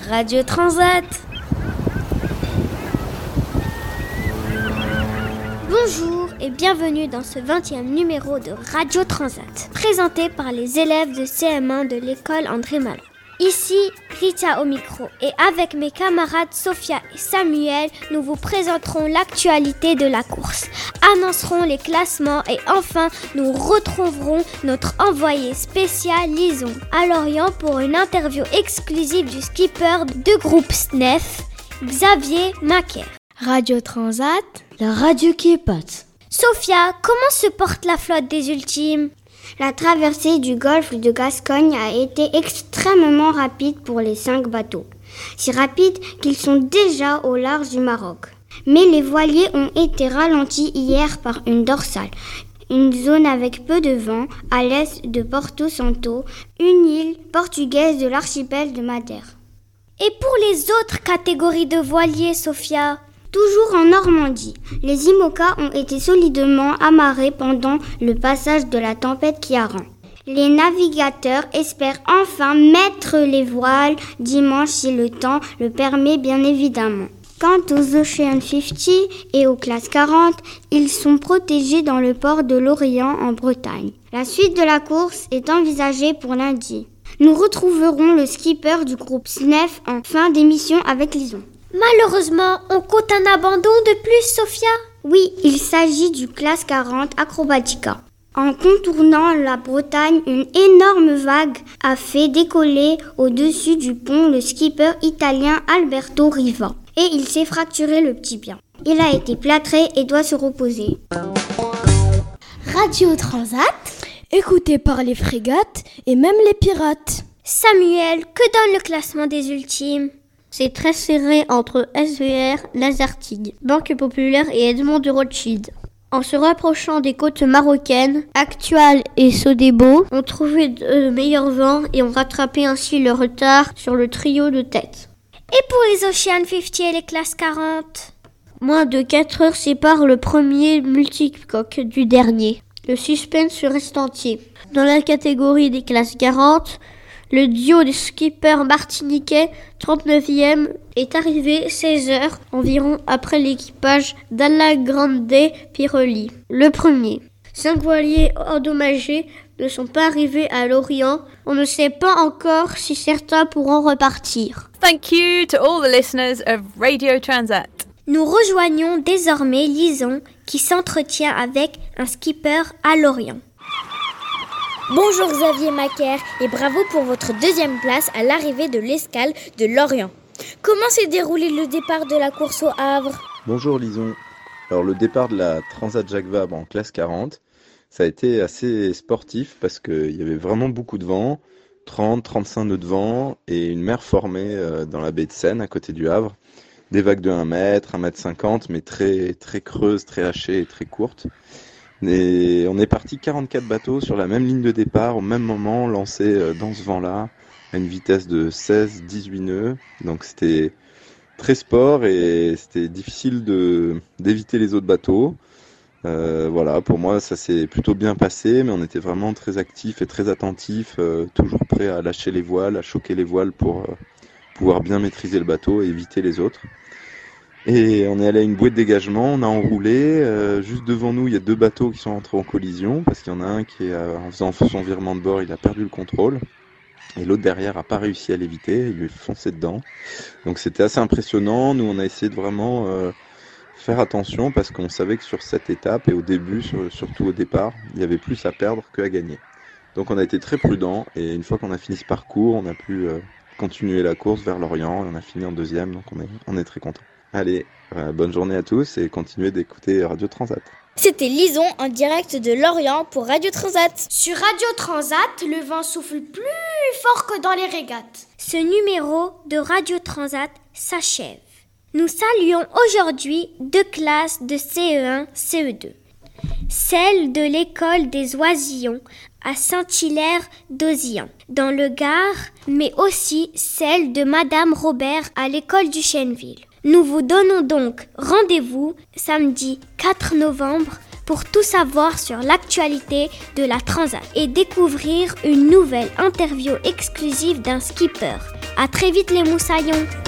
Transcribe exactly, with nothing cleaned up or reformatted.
Radio Transat. Bonjour et bienvenue dans ce vingtième numéro de Radio Transat, présenté par les élèves de C M un de l'école André Malraux. Ici, Rita au micro et avec mes camarades Sophia et Samuel, nous vous présenterons l'actualité de la course, annoncerons les classements et enfin, nous retrouverons notre envoyé spécial Lison à Lorient pour une interview exclusive du skipper de groupe S N E F, Xavier Macaire. Radio Transat, la radio qui épate. Sophia, comment se porte la flotte des Ultimes ? La traversée du golfe de Gascogne a été extrêmement rapide pour les cinq bateaux. Si rapide qu'ils sont déjà au large du Maroc. Mais les voiliers ont été ralentis hier par une dorsale, une zone avec peu de vent à l'est de Porto Santo, une île portugaise de l'archipel de Madère. Et pour les autres catégories de voiliers, Sophia ? Toujours en Normandie, les IMOCA ont été solidement amarrés pendant le passage de la tempête Ciarán. Les navigateurs espèrent enfin mettre les voiles dimanche si le temps le permet bien évidemment. Quant aux Ocean cinquante et aux classes quarante, ils sont protégés dans le port de Lorient en Bretagne. La suite de la course est envisagée pour lundi. Nous retrouverons le skipper du groupe S N E F en fin d'émission avec Lison. Malheureusement, on compte un abandon de plus, Sophia ? Oui, il s'agit du classe quarante Acrobatica. En contournant la Bretagne, une énorme vague a fait décoller au-dessus du pont le skipper italien Alberto Riva. Et il s'est fracturé le tibia. Il a été plâtré et doit se reposer. Radio Transat, écouté par les frégates et même les pirates. Samuel, que donne le classement des Ultimes ? C'est très serré entre S V R, Lazartigue, Banque Populaire et Edmond de Rothschild. En se rapprochant des côtes marocaines, Actual et Sodebo ont trouvé de meilleurs vents et ont rattrapé ainsi le retard sur le trio de tête. Et pour les Ocean cinquante et les classes quarante ? Moins de quatre heures séparent le premier multicoque du dernier. Le suspense reste entier. Dans la catégorie des classes quarante, le duo des skippers martiniquais, trente-neuvième, est arrivé seize heures environ après l'équipage d'Alagrande Pirelli. Le premier. Cinq voiliers endommagés ne sont pas arrivés à Lorient. On ne sait pas encore si certains pourront repartir. Thank you to all the listeners of Radio Transat. Nous rejoignons désormais Lison qui s'entretient avec un skipper à Lorient. Bonjour Xavier Macaire et bravo pour votre deuxième place à l'arrivée de l'escale de Lorient. Comment s'est déroulé le départ de la course au Havre ? Bonjour Lison. Alors le départ de la Transat Jacques Vabre en classe quarante, ça a été assez sportif parce qu'il y avait vraiment beaucoup de vent, trente à trente-cinq nœuds de vent et une mer formée dans la baie de Seine à côté du Havre. Des vagues de un mètre, un mètre cinquante mais très, très creuses, très hachées et très courtes. Et on est parti quarante-quatre bateaux sur la même ligne de départ au même moment, lancés dans ce vent-là à une vitesse de seize à dix-huit nœuds. Donc c'était très sport et c'était difficile de, d'éviter les autres bateaux. Euh, voilà, pour moi ça s'est plutôt bien passé, mais on était vraiment très actifs et très attentifs, euh, toujours prêts à lâcher les voiles, à choquer les voiles pour euh, pouvoir bien maîtriser le bateau et éviter les autres. Et on est allé à une bouée de dégagement, on a enroulé, euh, juste devant nous il y a deux bateaux qui sont entrés en collision, parce qu'il y en a un qui, est, euh, en faisant son virement de bord, il a perdu le contrôle, et l'autre derrière n'a pas réussi à l'éviter, il lui est foncé dedans. Donc c'était assez impressionnant, nous on a essayé de vraiment euh, faire attention, parce qu'on savait que sur cette étape, et au début, sur, surtout au départ, il y avait plus à perdre qu'à gagner. Donc on a été très prudents, et une fois qu'on a fini ce parcours, on a pu euh, continuer la course vers Lorient, et on a fini en deuxième, donc on est, on est très contents. Allez, euh, bonne journée à tous et continuez d'écouter Radio Transat. C'était Lison en direct de Lorient pour Radio Transat. Sur Radio Transat, le vent souffle plus fort que dans les régates. Ce numéro de Radio Transat s'achève. Nous saluons aujourd'hui deux classes de C E un C E deux. Celle de l'école des Oisillons à Saint-Hilaire-d'Auzillan, dans le Gard, mais aussi celle de Madame Robert à l'école du Chêneville. Nous vous donnons donc rendez-vous samedi quatre novembre pour tout savoir sur l'actualité de la Transat et découvrir une nouvelle interview exclusive d'un skipper. À très vite les moussaillons!